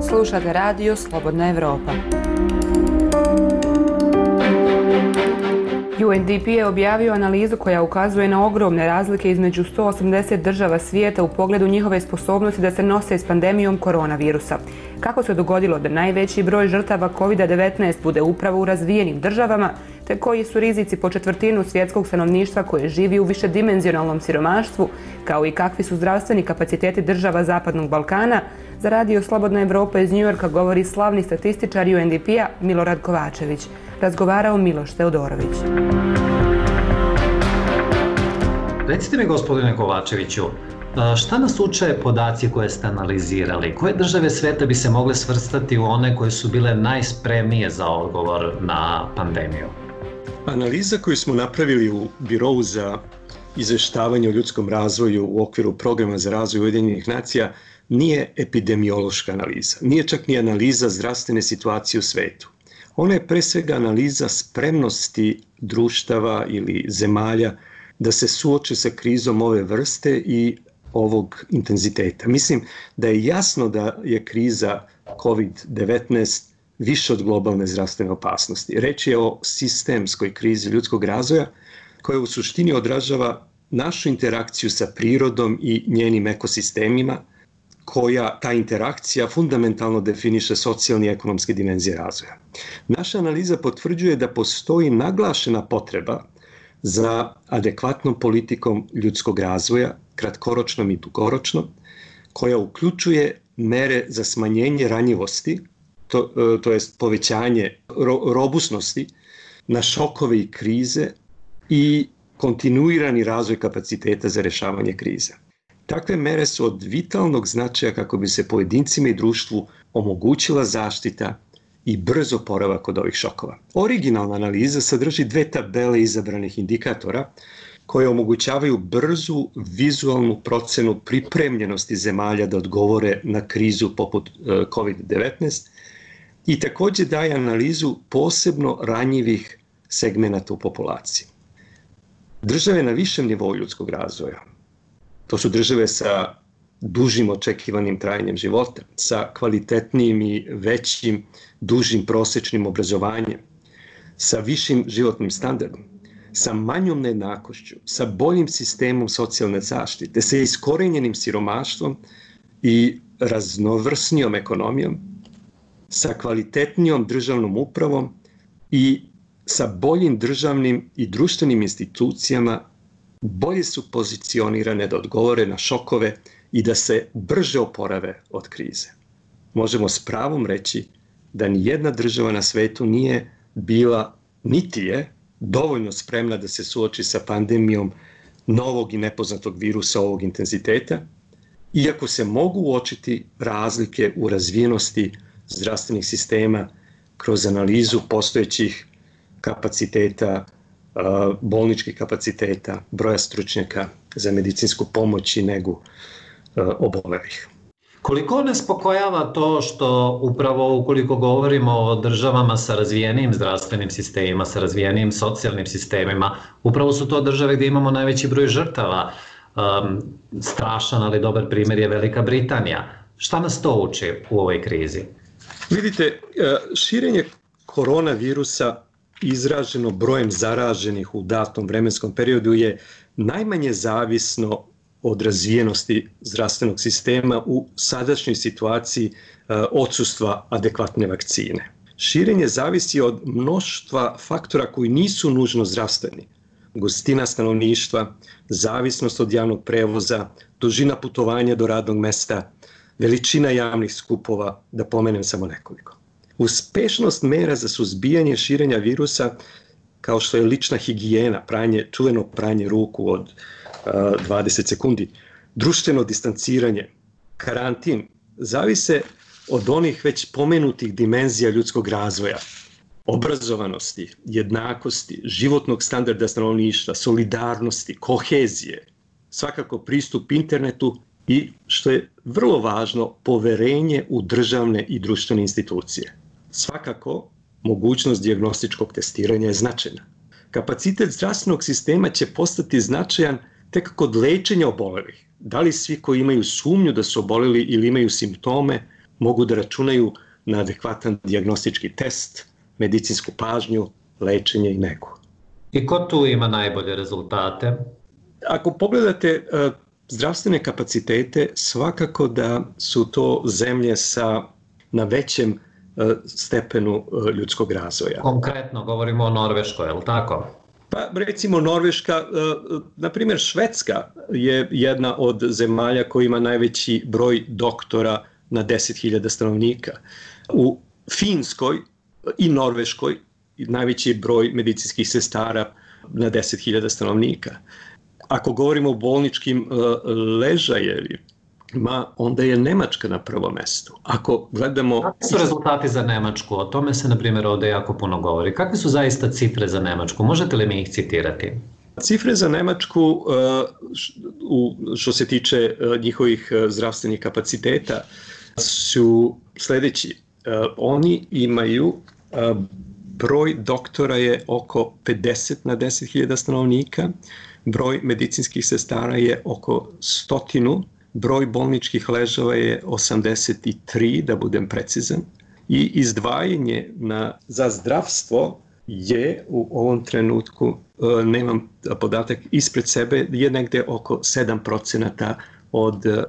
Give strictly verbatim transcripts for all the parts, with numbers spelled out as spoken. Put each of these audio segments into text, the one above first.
Slušate radio Slobodna Evropa. U N D P je objavio analizu koja ukazuje na ogromne razlike između sto osamdeset država svijeta u pogledu njihove sposobnosti da se nose s pandemijom koronavirusa. Kako se dogodilo da najveći broj žrtava kovid devetnaest bude upravo u razvijenim državama, te koji su rizici po četvrtinu svjetskog stanovništva koje živi u višedimenzionalnom siromaštvu, kao i kakvi su zdravstveni kapaciteti država Zapadnog Balkana, za radio Slobodna Evropa iz Njujorka govori slavni statističar U N D P-a Milorad Kovačević. Razgovarao Miloš Teodorović. Recite mi, gospodine Kovačeviću, šta nas uče podaci koje ste analizirali? Koje države sveta bi se mogle svrstati u one koje su bile najspremnije za odgovor na pandemiju? Analiza koju smo napravili u Birovu za izveštavanje o ljudskom razvoju u okviru Programa za razvoj Ujedinjenih nacija nije epidemiološka analiza, nije čak ni analiza zdravstvene situacije u svetu. Ona je pre svega analiza spremnosti društava ili zemalja da se suoče sa krizom ove vrste i ovog intenziteta. Mislim da je jasno da je kriza kovid devetnaest više od globalne zdravstvene opasnosti. Reč je o sistemskoj krizi ljudskog razvoja koja u suštini odražava našu interakciju sa prirodom i njenim ekosistemima, koja ta interakcija fundamentalno definiše socijalne i ekonomske dimenzije razvoja. Naša analiza potvrđuje da postoji naglašena potreba za adekvatnom politikom ljudskog razvoja, kratkoročnom i dugoročnom, koja uključuje mere za smanjenje ranjivosti, to, to jest povećanje ro, robusnosti na šokove i krize i kontinuirani razvoj kapaciteta za rješavanje krize. Takve mere su od vitalnog značaja kako bi se pojedincima i društvu omogućila zaštita i brzo oporavak od ovih šokova. Originalna analiza sadrži dve tabele izabranih indikatora koje omogućavaju brzu vizualnu procenu pripremljenosti zemalja da odgovore na krizu poput kovid devetnaest i također daje analizu posebno ranjivih segmenata u populaciji. Države na višem nivou ljudskog razvoja, to su države sa dužim očekivanim trajanjem života, sa kvalitetnijim i većim, dužim prosječnim obrazovanjem, sa višim životnim standardom, sa manjom nejednakošću, sa boljim sistemom socijalne zaštite, sa iskorenjenim siromaštvom i raznovrsnijom ekonomijom, sa kvalitetnijom državnom upravom i sa boljim državnim i društvenim institucijama, bolje su pozicionirane da odgovore na šokove i da se brže oporave od krize. Možemo s pravom reći da ni jedna država na svetu nije bila, niti je, dovoljno spremna da se suoči sa pandemijom novog i nepoznatog virusa ovog intenziteta, iako se mogu uočiti razlike u razvijenosti zdravstvenih sistema kroz analizu postojećih kapaciteta, bolničkih kapaciteta, broja stručnjaka za medicinsku pomoć i negu obolelih. Koliko nas spokojava to što upravo ukoliko govorimo o državama sa razvijenim zdravstvenim sistemima, sa razvijenim socijalnim sistemima, upravo su to države gdje imamo najveći broj žrtava. Um, strašan, ali dobar primjer je Velika Britanija. Šta nas to uči u ovoj krizi? Vidite, širenje koronavirusa izraženo brojem zaraženih u datom vremenskom periodu je najmanje zavisno od razvijenosti zdravstvenog sistema u sadašnjoj situaciji odsustva adekvatne vakcine. Širenje zavisi od mnoštva faktora koji nisu nužno zdravstveni. Gustina stanovništva, zavisnost od javnog prevoza, dužina putovanja do radnog mesta, veličina javnih skupova, da pomenem samo nekoliko. Uspešnost mera za suzbijanje širenja virusa, kao što je lična higijena, pranje, čuveno pranje ruku od uh, dvadeset sekundi, društveno distanciranje, karantin, zavise od onih već pomenutih dimenzija ljudskog razvoja, obrazovanosti, jednakosti, životnog standarda stanovništva, solidarnosti, kohezije, svakako pristup internetu i, što je vrlo važno, poverenje u državne i društvene institucije. Svakako, mogućnost dijagnostičkog testiranja je značajna. Kapacitet zdravstvenog sistema će postati značajan tek kod lečenja obolelih. Da li svi koji imaju sumnju da su oboleli ili imaju simptome mogu da računaju na adekvatan dijagnostički test, medicinsku pažnju, lečenje i negu. I ko tu ima najbolje rezultate? Ako pogledate uh, zdravstvene kapacitete, svakako da su to zemlje sa na većem uh, stepenu uh, ljudskog razvoja. Konkretno govorimo o Norveškoj, je li tako? Pa recimo Norveška, uh, na primjer Švedska je jedna od zemalja koja ima najveći broj doktora na deset hiljada stanovnika. U Finskoj i Norveškoj najveći broj medicinskih sestara na deset hiljada stanovnika. Ako govorimo o bolničkim uh, ležajevima, onda je Nemačka na prvom mestu. Ako gledamo... Kakvi su rezultati za Nemačku? O tome se, na primjer, ovde jako puno govori. Kakve su zaista cifre za Nemačku? Možete li mi ih citirati? Cifre za Nemačku, uh, u, što se tiče uh, njihovih uh, zdravstvenih kapaciteta, su sledeći. Uh, oni imaju... Uh, broj doktora je oko pedeset na deset hiljada stanovnika, broj medicinskih sestara je oko stotinu, broj bolničkih ležava je osamdeset tri, da budem precizan, i izdvajanje na, za zdravstvo je u ovom trenutku, nemam podatak ispred sebe, je negde oko sedam procenata od uh,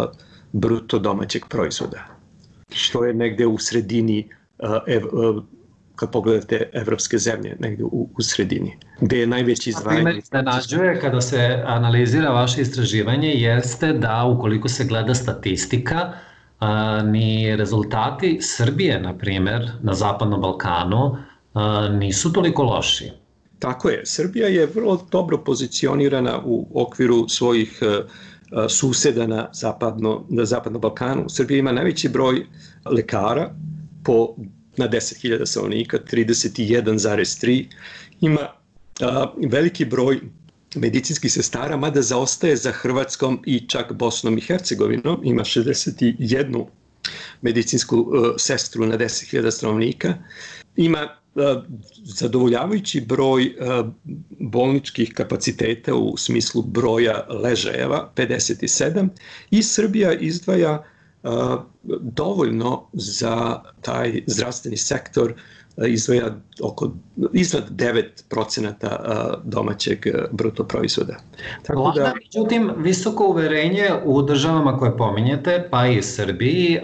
bruto domaćeg proizvoda, što je negde u sredini uh, ev, uh, kad pogledate evropske zemlje, negde u, u sredini, gde je najveći izdvajanje. Primer iznenađuje kada se analizira vaše istraživanje jeste da ukoliko se gleda statistika, a, ni rezultati Srbije, na primer, na Zapadnom Balkanu, a, nisu toliko loši. Tako je. Srbija je vrlo dobro pozicionirana u okviru svojih a, suseda na, zapadno, na Zapadnom Balkanu. Srbija ima najveći broj lekara po na deset hiljada stanovnika, trideset jedan zarez tri. Ima a, veliki broj medicinskih sestara, mada zaostaje za Hrvatskom i čak Bosnom i Hercegovinom. Ima šezdeset jednu medicinsku a, sestru na deset hiljada stanovnika. Ima a, zadovoljavajući broj a, bolničkih kapaciteta u smislu broja ležajeva, pedeset sedam, i Srbija izdvaja Uh, dovoljno za taj zdravstveni sektor, uh, izdvaja oko iznad devet procenata uh, domaćeg uh, bruto proizvoda. Tako da, međutim, visoko uverenje u državama koje pominjete, pa i Srbiji,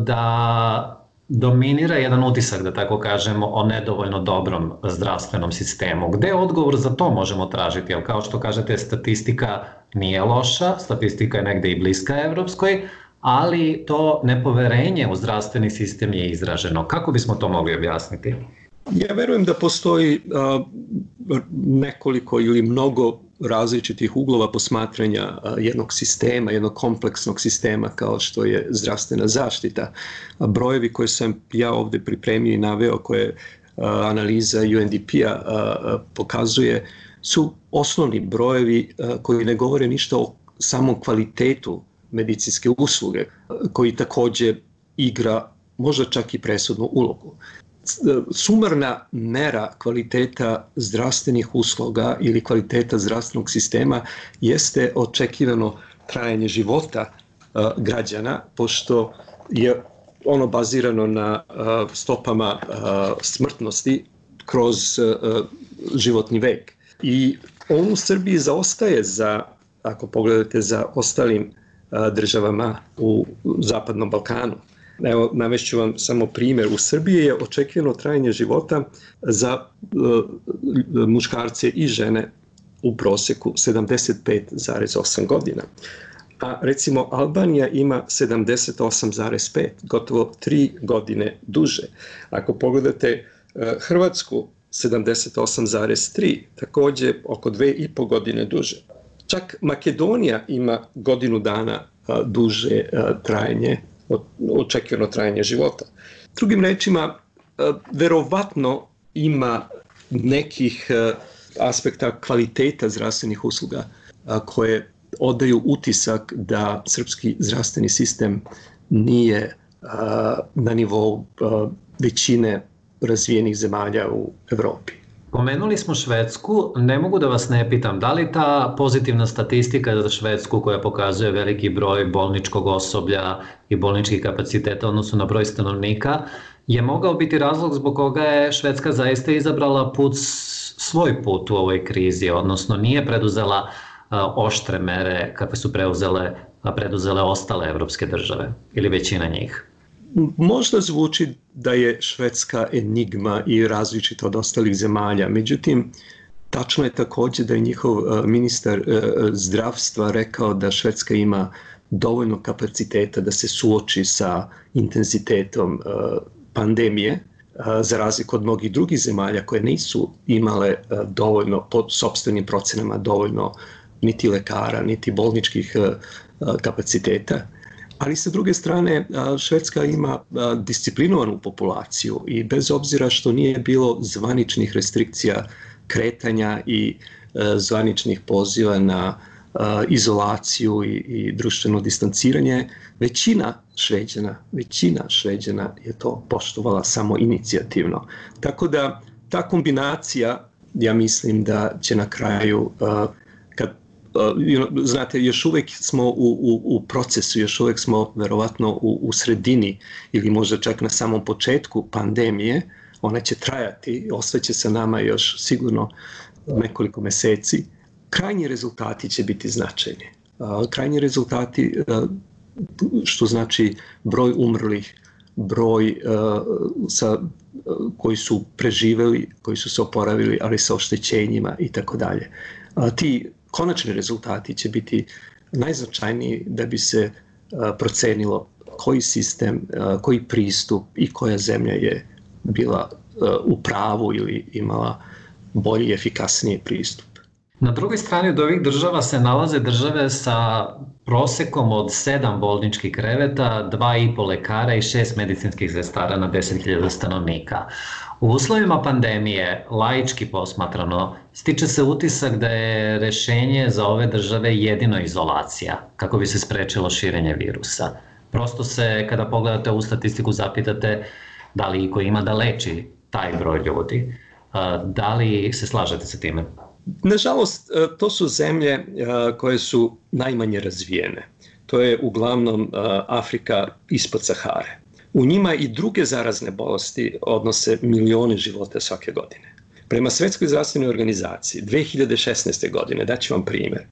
da dominira jedan utisak, da tako kažemo, o nedovoljno dobrom zdravstvenom sistemu. Gde odgovor za to možemo tražiti? Jer kao što kažete, statistika nije loša, statistika je negde i bliska evropskoj, ali to nepoverenje u zdravstveni sistem je izraženo. Kako bismo to mogli objasniti? Ja verujem da postoji a, nekoliko ili mnogo različitih uglova posmatranja a, jednog sistema, jednog kompleksnog sistema kao što je zdravstvena zaštita. A brojevi koje sam ja ovde pripremio i naveo, koje a, analiza U N D P-a a, pokazuje, su osnovni brojevi a, koji ne govore ništa o samom kvalitetu medicinske usluge, koji takođe igra možda čak i presudnu ulogu. Sumarna mera kvaliteta zdravstvenih usluga ili kvaliteta zdravstvenog sistema jeste očekivano trajanje života uh, građana, pošto je ono bazirano na uh, stopama uh, smrtnosti kroz uh, životni vek. I on u Srbiji zaostaje za, ako pogledate, za ostalim državama u Zapadnom Balkanu. Evo, navešću vam samo primjer. U Srbiji je očekivano trajanje života za uh, muškarce i žene u proseku sedamdeset pet zarez osam godina. A recimo Albanija ima sedamdeset osam zarez pet, gotovo tri godine duže. Ako pogledate uh, Hrvatsku, sedamdeset osam zarez tri, takođe oko dve i po godine duže. Čak Makedonija ima godinu dana a, duže a, trajanje, očekivano trajanje života. Drugim rečima, a, verovatno ima nekih a, aspekta kvaliteta zdravstvenih usluga a, koje odaju utisak da srpski zdravstveni sistem nije a, na nivou a, većine razvijenih zemalja u Evropi. Pomenuli smo Švedsku, ne mogu da vas ne pitam, da li ta pozitivna statistika za Švedsku koja pokazuje veliki broj bolničkog osoblja i bolničkih kapaciteta odnosno na broj stanovnika je mogao biti razlog zbog koga je Švedska zaista izabrala put, svoj put u ovoj krizi, odnosno nije preduzela oštre mere kakve su preuzele, preduzele ostale evropske države ili većina njih? Možda zvuči da je Švedska enigma i različita od ostalih zemalja, međutim, tačno je također da je njihov ministar zdravstva rekao da Švedska ima dovoljno kapaciteta da se suoči sa intenzitetom pandemije, za razliku od mnogih drugih zemalja koje nisu imale dovoljno, po sopstvenim procenama, dovoljno niti lekara, niti bolničkih kapaciteta. Ali sa druge strane, Švedska ima disciplinovanu populaciju i bez obzira što nije bilo zvaničnih restrikcija kretanja i zvaničnih poziva na izolaciju i, i društveno distanciranje, većina Šveđana, većina Šveđana je to poštovala samo inicijativno. Tako da ta kombinacija, ja mislim da će na kraju, kad Uh, you know, znate, još uvijek smo u, u, u procesu, još uvijek smo verovatno u, u sredini ili možda čak na samom početku pandemije, ona će trajati, ostaće sa nama još sigurno nekoliko meseci. Krajnji rezultati će biti značajni. Uh, krajnji rezultati, uh, što znači broj umrlih, broj uh, sa, uh, koji su preživeli, koji su se oporavili, ali sa oštećenjima i tako dalje. Ti konačni rezultati će biti najznačajniji da bi se procenilo koji sistem, koji pristup i koja zemlja je bila u pravu ili imala bolji i efikasniji pristup. Na drugoj strani od ovih država se nalaze države sa prosekom od sedam bolničkih kreveta, dva i po lekara i šest medicinskih sestara na deset hiljada stanovnika. U uslovima pandemije, laički posmatrano, stiče se utisak da je rešenje za ove države jedino izolacija, kako bi se sprečilo širenje virusa. Prosto se, kada pogledate ovu statistiku, zapitate da li iko ima da leči taj broj ljudi. Da li se slažete sa time? Nažalost, to su zemlje koje su najmanje razvijene. To je uglavnom Afrika ispod Sahare. U njima i druge zarazne bolesti odnose milione života svake godine. Prema Svetskoj zdravstvenoj organizaciji dve hiljade šesnaeste. godine, daću vam primjer,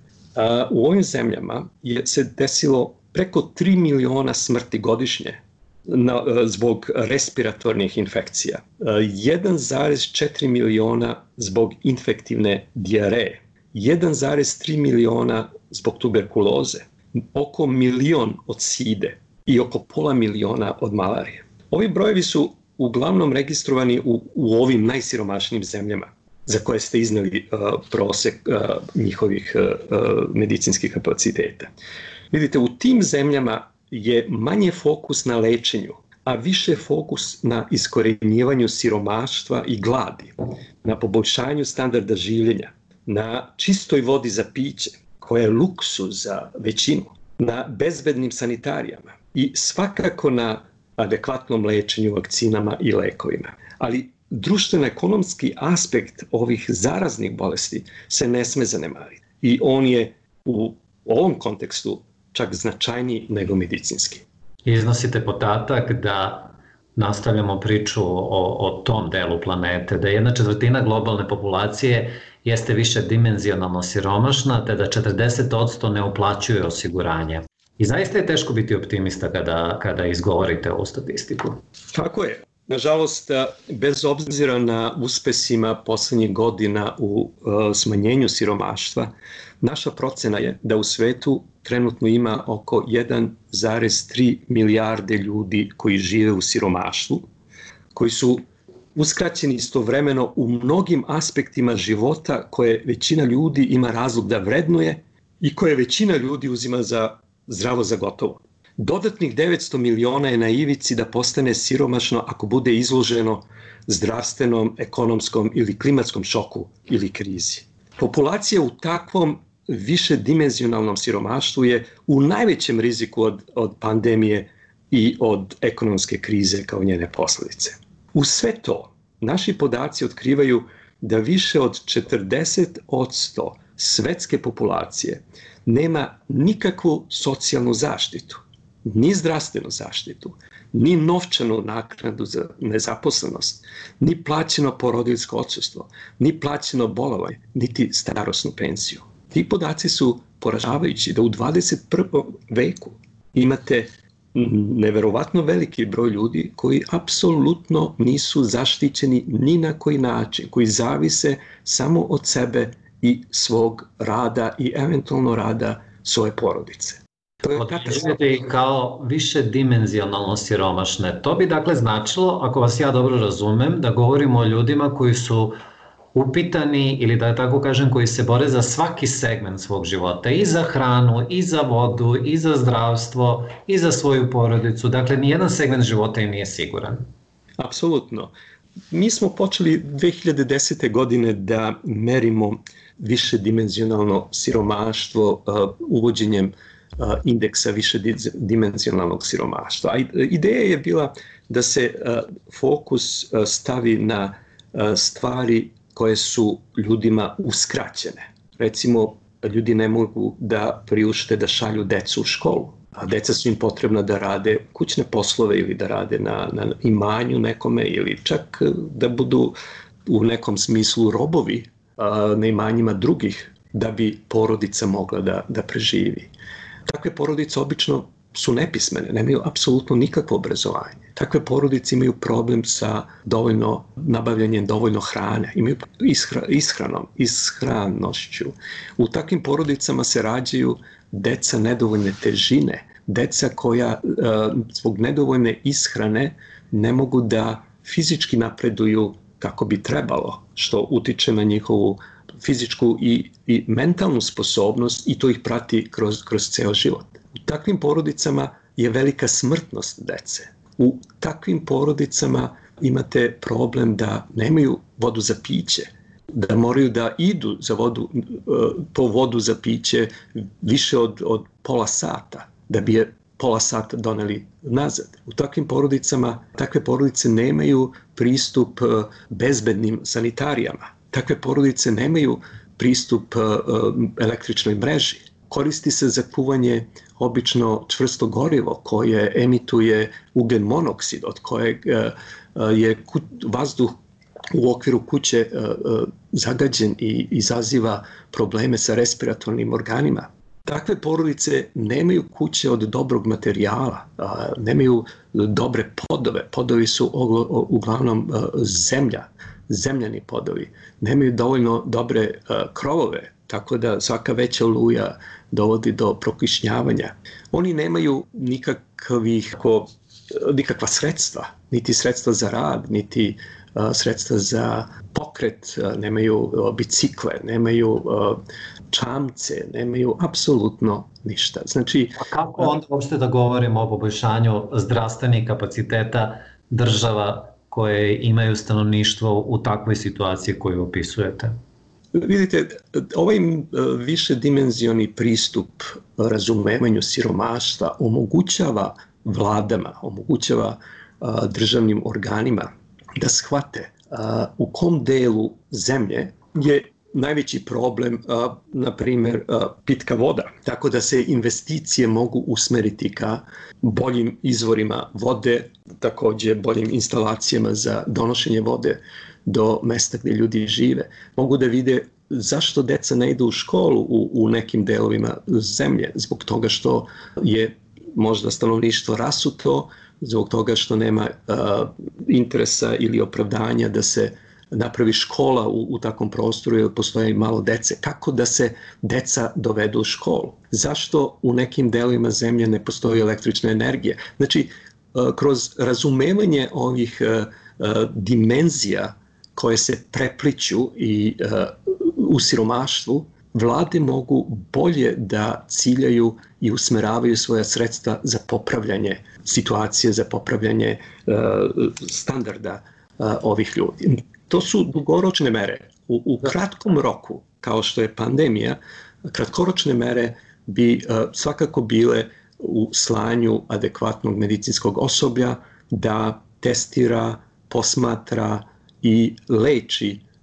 u ovim zemljama je se desilo preko tri miliona smrti godišnje na, zbog respiratornih infekcija, jedan zarez četiri miliona zbog infektivne dijareje, jedan zarez tri miliona zbog tuberkuloze, oko milion od side i oko pola miliona od malarije. Ovi brojevi su uglavnom registrovani u, u ovim najsiromašnijim zemljama za koje ste izneli uh, prosek uh, njihovih uh, medicinskih kapaciteta. Vidite, u tim zemljama je manje fokus na lečenju, a više fokus na iskorenjivanju siromaštva i gladi, na poboljšanju standarda življenja, na čistoj vodi za piće, koja je luksuz za većinu, na bezbednim sanitarijama i svakako na adekvatnom lečenju, vakcinama i lekovima. Ali društveno-ekonomski aspekt ovih zaraznih bolesti se ne sme zanemariti. I on je u ovom kontekstu čak značajniji nego medicinski. Iznosite podatak da nastavljamo priču o, o tom delu planete, da jedna četvrtina globalne populacije jeste više dimenzionalno siromašna, te da četrdeset posto ne uplaćuje osiguranje. I zaista je teško biti optimista kada, kada izgovorite ovu statistiku. Tako je. Nažalost, bez obzira na uspesima poslednjih godina u uh, smanjenju siromaštva, naša procena je da u svetu trenutno ima oko jedan zarez tri milijarde ljudi koji žive u siromaštvu, koji su uskraćeni istovremeno u mnogim aspektima života koje većina ljudi ima razlog da vrednuje i koje većina ljudi uzima za zdravo za gotovo. Dodatnih devetsto miliona je na ivici da postane siromašno ako bude izloženo zdravstvenom, ekonomskom ili klimatskom šoku ili krizi. Populacija u takvom višedimenzionalnom siromaštvu je u najvećem riziku od, od pandemije i od ekonomske krize kao njene posljedice. U sve to, naši podaci otkrivaju da više od četrdeset posto svetske populacije nema nikakvu socijalnu zaštitu, ni zdravstvenu zaštitu, ni novčanu naknadu za nezaposlenost, ni plaćeno porodiljsko odsustvo, ni plaćeno bolovanje, niti starosnu penziju. Ti podaci su poražavajući da u dvadeset prvom veku imate neverovatno veliki broj ljudi koji apsolutno nisu zaštićeni ni na koji način, koji zavise samo od sebe i svog rada i eventualno rada svoje porodice. Određujete ih kao više dimenzionalno siromašne. To bi dakle značilo, ako vas ja dobro razumem, da govorimo o ljudima koji su upitani ili da tako kažem koji se bore za svaki segment svog života, i za hranu, i za vodu, i za zdravstvo, i za svoju porodicu. Dakle, nijedan segment života im nije siguran. Apsolutno. Mi smo počeli dve hiljade desete. godine da merimo višedimenzionalno siromaštvo uh, uvođenjem uh, indeksa višedimenzionalnog siromaštva. A ideja je bila da se uh, fokus uh, stavi na uh, stvari koje su ljudima uskraćene. Recimo, ljudi ne mogu da priušte da šalju decu u školu, a deca su im potrebna da rade kućne poslove ili da rade na, na imanju nekome ili čak da budu u nekom smislu robovi a, na imanjima drugih da bi porodica mogla da, da preživi. Takve porodice obično su nepismene, nemaju apsolutno nikakvo obrazovanje. Takve porodice imaju problem sa dovoljno nabavljanjem dovoljno hrane, imaju ishra, ishranom, ishranošću. U takvim porodicama se rađaju deca nedovoljne težine, deca koja zbog nedovoljne ishrane ne mogu da fizički napreduju kako bi trebalo, što utiče na njihovu fizičku i, i mentalnu sposobnost i to ih prati kroz, kroz ceo život. U takvim porodicama je velika smrtnost dece. U takvim porodicama imate problem da nemaju vodu za piće, da moraju da idu za vodu, po vodu za piće više od, od pola sata, da bi je pola sata doneli nazad. U takvim porodicama, takve porodice nemaju pristup bezbednim sanitarijama. Takve porodice nemaju pristup električnoj mreži. Koristi se za kuvanje obično čvrsto gorivo koje emituje ugljen monoksid, od kojeg je vazduh u okviru kuće zagađen i izaziva probleme sa respiratornim organima. Takve porodice nemaju kuće od dobrog materijala, nemaju dobre podove. Podovi su uglavnom zemlja, zemljani podovi. Nemaju dovoljno dobre krovove, tako da svaka veća oluja dovodi do prokišnjavanja. Oni nemaju nikakvih, nikakva sredstva, niti sredstva za rad, niti uh, sredstva za pokret, uh, nemaju uh, bicikle, nemaju uh, čamce, nemaju apsolutno ništa. Znači, a kako onda uopšte da govorimo o poboljšanju zdravstvenih kapaciteta država koje imaju stanovništvo u takvoj situaciji koju opisujete? Vidite, ovaj višedimenzioni pristup razumevanju siromaštva omogućava vladama, omogućava a, državnim organima da shvate a, u kom delu zemlje je najveći problem, a, na primjer, a, pitka voda. Tako da se investicije mogu usmeriti ka boljim izvorima vode, takođe boljim instalacijama za donošenje vode do mesta gdje ljudi žive. Mogu da vide zašto deca ne idu u školu u, u nekim delovima zemlje, zbog toga što je možda stanovništvo rasuto, zbog toga što nema uh, interesa ili opravdanja da se napravi škola u, u takvom prostoru jer postoje malo dece. Kako da se deca dovedu u školu? Zašto u nekim delovima zemlje ne postoji električna energija? Znači, uh, kroz razumevanje ovih uh, uh, dimenzija koje se prepliću i uh, u siromaštvu, vlade mogu bolje da ciljaju i usmeravaju svoja sredstva za popravljanje situacije, za popravljanje uh, standarda uh, ovih ljudi. To su dugoročne mere. U, u kratkom roku, kao što je pandemija, kratkoročne mere bi uh, svakako bile u slanju adekvatnog medicinskog osoblja da testira, posmatra i leči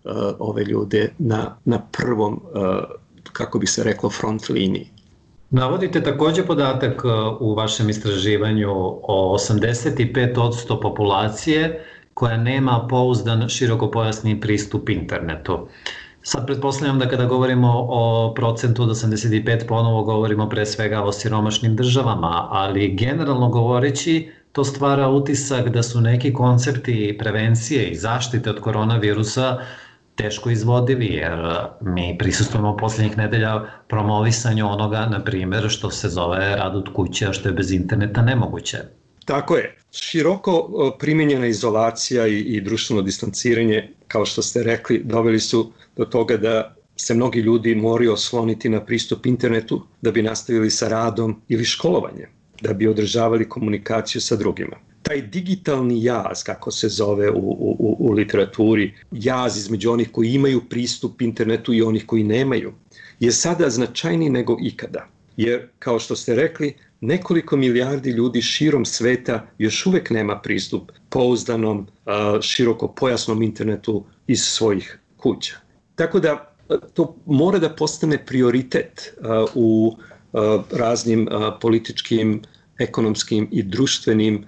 ove ljude na, na prvom, kako bi se reklo, front liniji. Navodite također podatak u vašem istraživanju o osamdeset pet posto populacije koja nema pouzdan širokopojasni pristup internetu. Sad pretpostavljam da kada govorimo o procentu od osamdeset pet ponovo govorimo pre svega o siromašnim državama, ali generalno govoreći to stvara utisak da su neki koncepti prevencije i zaštite od koronavirusa teško izvodivi, jer mi prisustvujemo posljednjih nedelja promovisanju onoga, na primjer, što se zove rad od kuće, a što je bez interneta nemoguće. Tako je. Široko primijenjena izolacija i, i društveno distanciranje, kao što ste rekli, doveli su do toga da se mnogi ljudi moraju osloniti na pristup internetu da bi nastavili sa radom ili školovanjem, da bi održavali komunikaciju sa drugima. Taj digitalni jaz, kako se zove u, u, u literaturi, jaz između onih koji imaju pristup internetu i onih koji nemaju, je sada značajniji nego ikada. Jer, kao što ste rekli, nekoliko milijardi ljudi širom sveta još uvek nema pristup pouzdanom, širokopojasnom internetu iz svojih kuća. Tako da to mora da postane prioritet u raznim političkim, ekonomskim i društvenim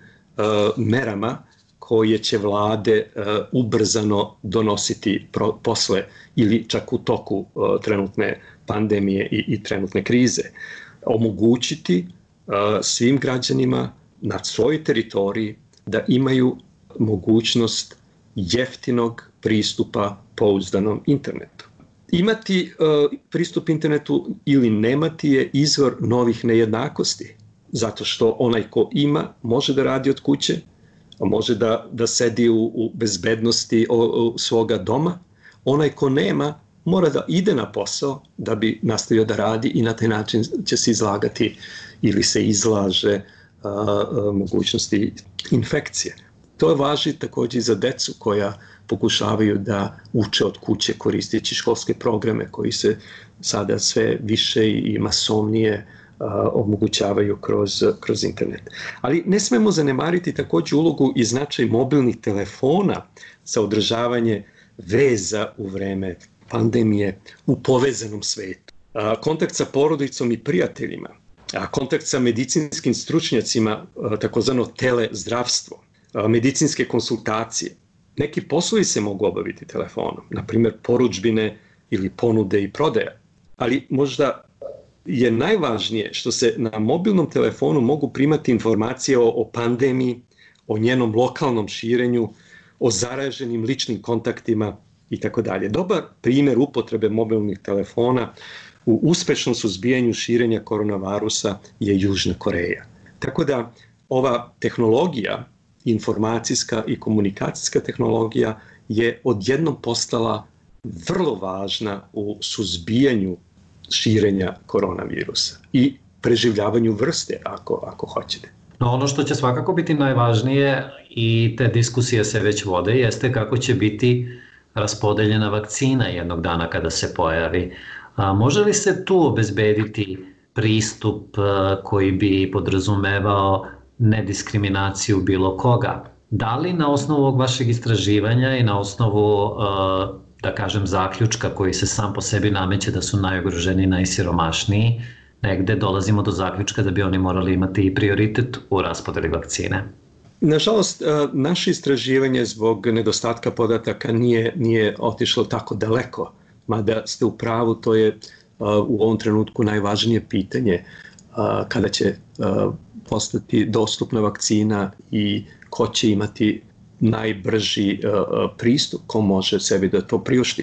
merama koje će vlade ubrzano donositi posle ili čak u toku trenutne pandemije i, i trenutne krize. Omogućiti svim građanima na svojoj teritoriji da imaju mogućnost jeftinog pristupa pouzdanom internetu. Imati pristup internetu ili nemati je izvor novih nejednakosti, zato što onaj ko ima može da radi od kuće, može da, da sedi u, u bezbednosti o, o, svoga doma, onaj ko nema mora da ide na posao da bi nastavio da radi i na taj način će se izlagati ili se izlaže a, a, mogućnosti infekcije. To važi također i za decu koja pokušavaju da uče od kuće koristeći školske programe koji se sada sve više i masovnije a, omogućavaju kroz, kroz internet. Ali ne smemo zanemariti također ulogu i značaj mobilnih telefona za održavanje veza u vreme pandemije u povezanom svetu. A, kontakt sa porodicom i prijateljima, a kontakt sa medicinskim stručnjacima, takozvano telezdravstvo, a, medicinske konsultacije. Neki poslovi se mogu obaviti telefonom, na primjer porudžbine ili ponude i prodaja. Ali možda je najvažnije što se na mobilnom telefonu mogu primati informacije o, o pandemiji, o njenom lokalnom širenju, o zaraženim ličnim kontaktima i tako dalje. Dobar primjer upotrebe mobilnih telefona u uspešnom suzbijanju širenja koronavirusa je Južna Koreja. Tako da ova tehnologija, informacijska i komunikacijska tehnologija je odjednom postala vrlo važna u suzbijanju širenja koronavirusa i preživljavanju vrste, ako, ako hoćete. No, ono što će svakako biti najvažnije, i te diskusije se već vode, jeste kako će biti raspodeljena vakcina jednog dana kada se pojavi. A može li se tu obezbediti pristup koji bi podrazumevao nediskriminaciju bilo koga? Da li na osnovu ovog vašeg istraživanja i na osnovu, da kažem, zaključka koji se sam po sebi nameće da su najugroženiji, najsiromašniji, negde dolazimo do zaključka da bi oni morali imati i prioritet u raspodeli vakcine? Nažalost, naše istraživanje zbog nedostatka podataka nije, nije otišlo tako daleko, mada ste u pravu, to je u ovom trenutku najvažnije pitanje kada će postati dostupna vakcina i ko će imati najbrži pristup, ko može sebi da to priušti.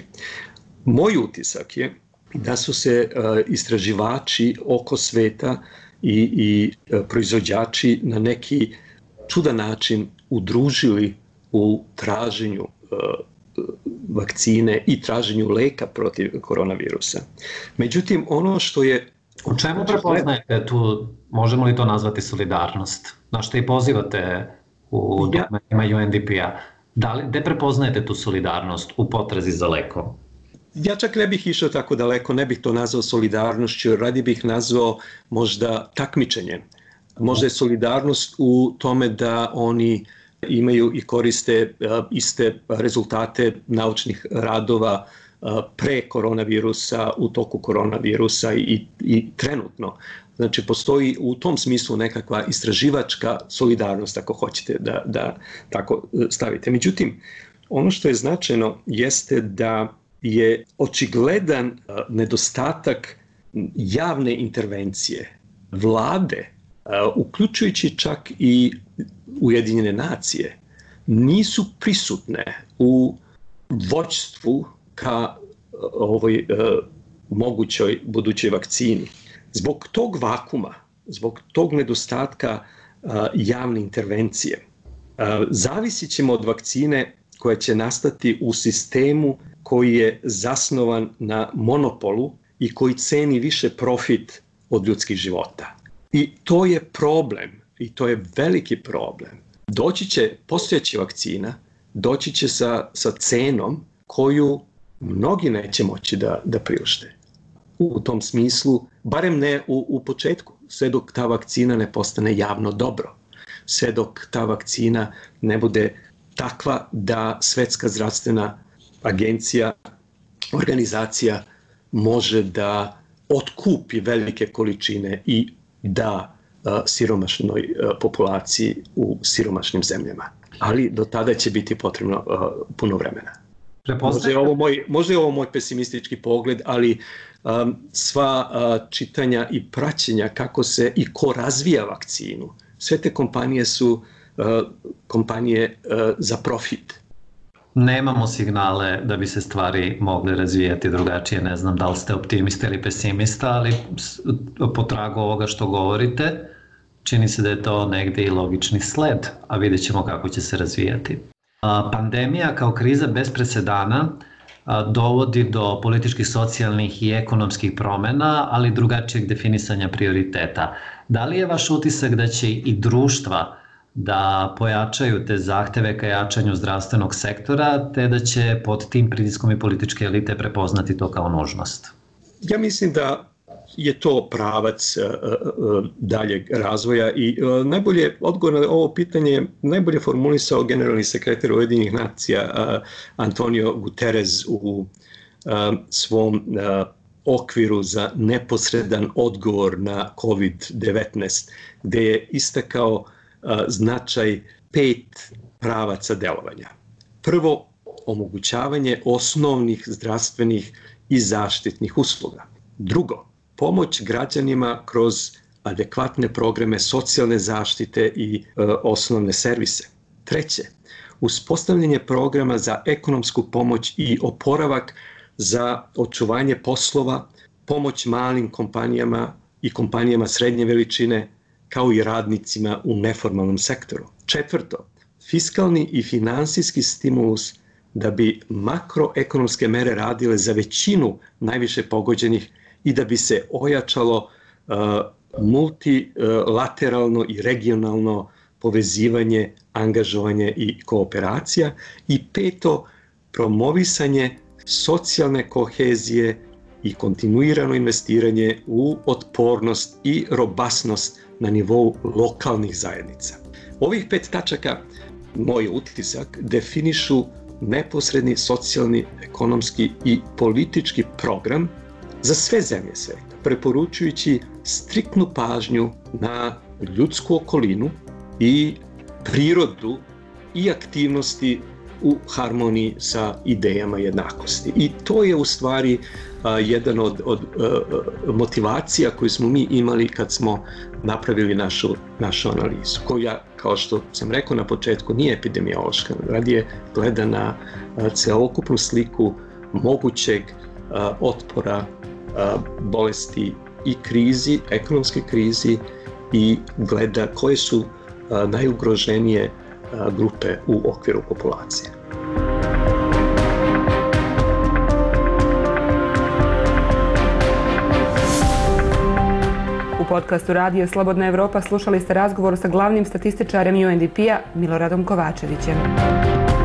Moj utisak je da su se istraživači oko sveta i, i proizvođači na neki čudan način udružili u traženju vakcine i traženju leka protiv koronavirusa. Međutim, ono što je... U čemu prepoznajete tu, možemo li to nazvati solidarnost? Na što i pozivate u Ja- dokumentima U N D P-a. Da li, gde prepoznajete tu solidarnost u potrazi za lekom? Ja čak ne bih išao tako daleko, ne bih to nazvao solidarnošću, radi bih nazvao možda takmičenjem. Možda je solidarnost u tome da oni imaju i koriste iste rezultate naučnih radova pre koronavirusa, u toku koronavirusa i, i trenutno. Znači, postoji u tom smislu nekakva istraživačka solidarnost, ako hoćete da, da tako stavite. Međutim, ono što je značajno jeste da je očigledan nedostatak javne intervencije vlade, uključujući čak i Ujedinjene nacije, nisu prisutne u vođstvu ka ovoj mogućoj budućoj vakcini. Zbog tog vakuma, zbog tog nedostatka javne intervencije, zavisit ćemo od vakcine koja će nastati u sistemu koji je zasnovan na monopolu i koji ceni više profit od ljudskih života. I to je problem, i to je veliki problem. Doći će postojeća vakcina, doći će sa, sa cenom koju mnogi neće moći da, da priušte. U tom smislu, barem ne u, u početku, sve dok ta vakcina ne postane javno dobro, sve dok ta vakcina ne bude takva da Svetska zdravstvena agencija, organizacija može da otkupi velike količine i da uh, siromašnoj uh, populaciji u siromašnim zemljama. Ali do tada će biti potrebno uh, puno vremena. Možda je ovo moj, možda je ovo moj pesimistički pogled, ali um, sva uh, čitanja i praćenja kako se i ko razvija vakcinu, sve te kompanije su uh, kompanije uh, za profit. Nemamo signale da bi se stvari mogle razvijati drugačije. Ne znam da li ste optimista ili pesimista, ali po tragu ovoga što govorite, čini se da je to negde i logični sled, a vidjet ćemo kako će se razvijati. Pandemija kao kriza bez presedana dovodi do političkih, socijalnih i ekonomskih promena, ali drugačijeg definisanja prioriteta. Da li je vaš utisak da će i društva da pojačaju te zahteve ka jačanju zdravstvenog sektora, te da će pod tim pritiskom i političke elite prepoznati to kao nužnost? Ja mislim da je to pravac daljeg razvoja i najbolje odgovor na ovo pitanje najbolje formulisao generalni sekretar Ujedinjenih nacija Antonio Guterres u svom okviru za neposredan odgovor na kovid devetnaest, gde je istakao značaj pet pravaca delovanja. Prvo, omogućavanje osnovnih zdravstvenih i zaštitnih usluga. Drugo, pomoć građanima kroz adekvatne programe socijalne zaštite i e, osnovne servise. Treće, uspostavljanje programa za ekonomsku pomoć i oporavak za očuvanje poslova, pomoć malim kompanijama i kompanijama srednje veličine, kao i radnicima u neformalnom sektoru. Četvrto, fiskalni i finansijski stimulus da bi makroekonomske mere radile za većinu najviše pogođenih i da bi se ojačalo uh, multilateralno i regionalno povezivanje, angažovanje i kooperacija. I peto, promovisanje socijalne kohezije i kontinuirano investiranje u otpornost i robustnost na nivou lokalnih zajednica. Ovih pet tačaka, moj utisak, definišu neposredni socijalni, ekonomski i politički program za sve zemlje sveta, preporučujući striktnu pažnju na ljudsku okolinu i prirodu i aktivnosti u harmoniji sa idejama jednakosti. I to je u stvari a, jedan od, od a, motivacija koju smo mi imali kad smo napravili našu, našu analizu, koja, kao što sam rekao na početku, nije epidemiološka, radije gleda na a, celokupnu sliku mogućeg a, otpora a, bolesti i krizi, ekonomske krizi, i gleda koje su a, najugroženije grupe u okviru populacije. U podcastu Radija Slobodna Evropa slušali ste razgovor sa glavnim statističarem U N D P-a Miloradom Kovačevićem.